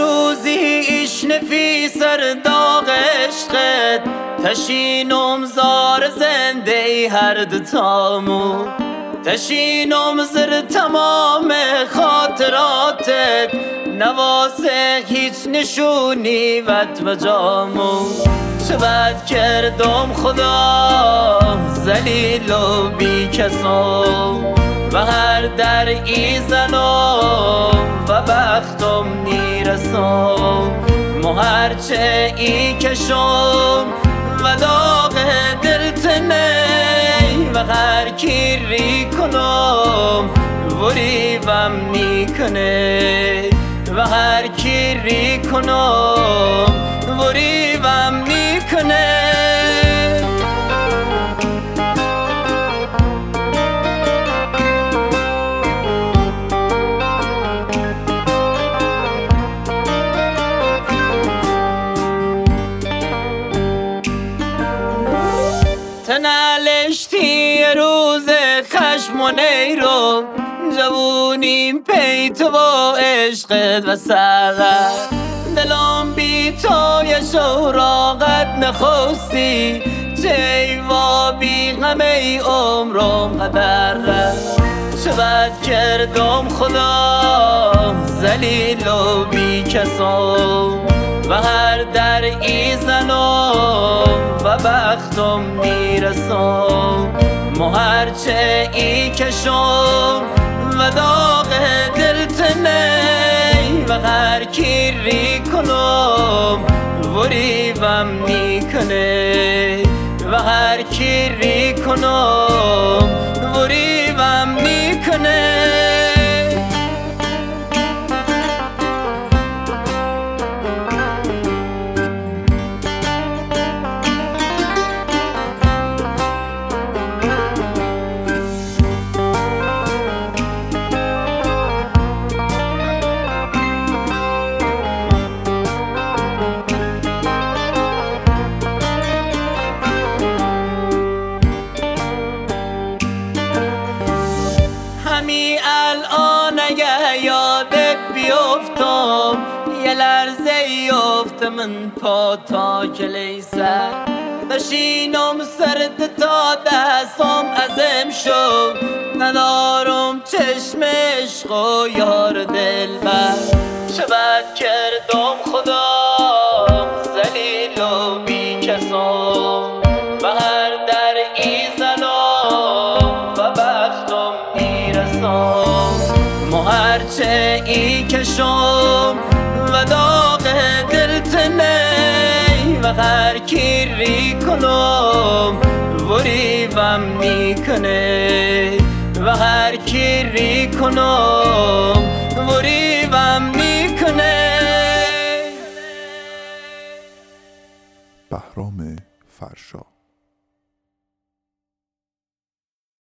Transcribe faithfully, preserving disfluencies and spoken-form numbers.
روزی ایش نفی سر داغ عشقت تشینم زار زنده ای هر دتامو تشینم زر تمام خاطراتت نواسه هیچ نشونی وط و جامو چه بد کردم خدا ذلیل و بی کسم و هر در ای زنم و بختم نیرسم مو هرچه ای کشم و داغ دلتنه و هر کی ری کنم وریوم نیکنه و هر کی ری کنم وریوم نیکنه تنالشتی روز خشم و نیرو جوونیم پیت و عشقت و سرت دلم بی توی شوراقت نخوستی چه و بی غمی عمرم قدرت چه بد کردم خدا ذلیل و بی کسم و هر در ای زنم و بختم نیرسم مو هرچه ای کشم و داغ دلتنه و هر کی ری کنم وریوم نیکنه و هر کی ری کنم وریوم نیکنه الان اگه یادت بیفتم یه لرزه یفته من پا تا کلیسه بشینم سرد تا دستم ازم شد ندارم چشم عشق و یار دلبر چه بد کردم خدا ذلیل و بی کسم و هر در ای زنم و بختم مو هرچه ای کشم و داغ دلتنه و هر کی ری کنم وریوم نیکنه و هر کی ری کنم وریوم نیکنه. بهرام فرشا.